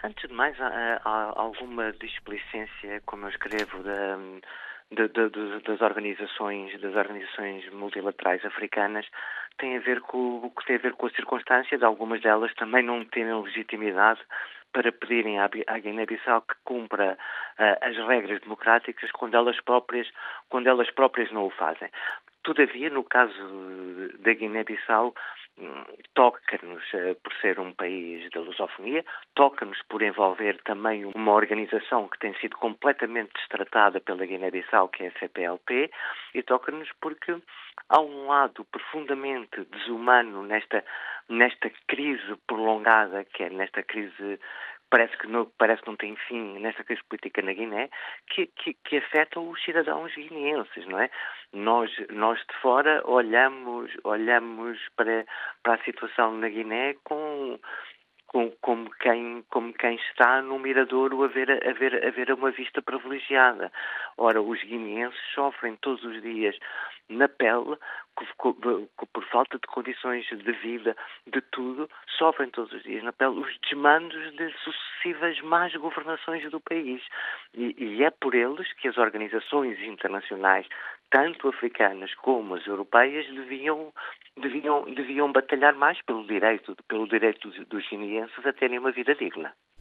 Antes de mais, há alguma displicência, como eu escrevo, das organizações multilaterais africanas, tem a ver com a circunstância de algumas delas também não terem legitimidade para pedirem à Guiné-Bissau que cumpra as regras democráticas quando elas próprias não o fazem. Todavia, no caso da Guiné-Bissau, toca-nos, por ser um país da lusofonia, toca-nos por envolver também uma organização que tem sido completamente destratada pela Guiné-Bissau, que é a CPLP, e toca-nos porque há um lado profundamente desumano nesta crise prolongada, que é nesta crise parece que não tem fim, nesta crise política na Guiné, que afeta os cidadãos guineenses, não é? Nós de fora olhamos para a situação na Guiné como quem está no miradouro a ver uma vista privilegiada. Ora, os guineenses sofrem todos os dias na pele, por falta de condições de vida, de tudo, sofrem todos os dias na pele os desmandos de sucessivas más governações do país. E é por eles que as organizações internacionais, tanto africanas como as europeias, deviam batalhar mais pelo direito dos guineenses a terem uma vida digna.